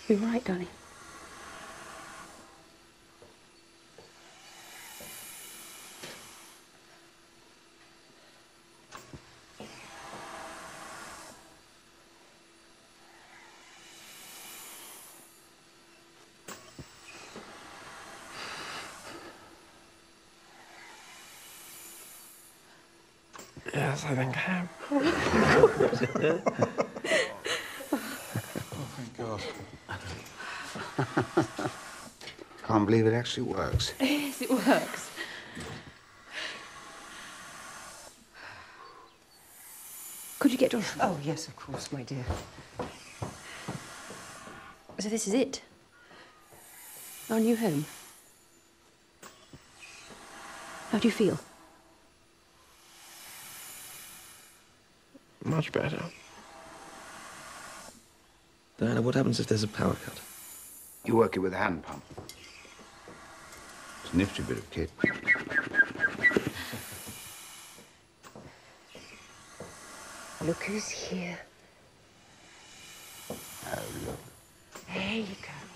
You're right, darling. Yes, I think I am. Oh, thank God. Can't believe it actually works. Yes, it works. Could you get Joshua? Oh, yes, of course, my dear. So this is it? Our new home? How do you feel? Much better. Diana, what happens if there's a power cut? You work it with a hand pump. It's a nifty bit of kit. Look who's here. Oh, look. There you go.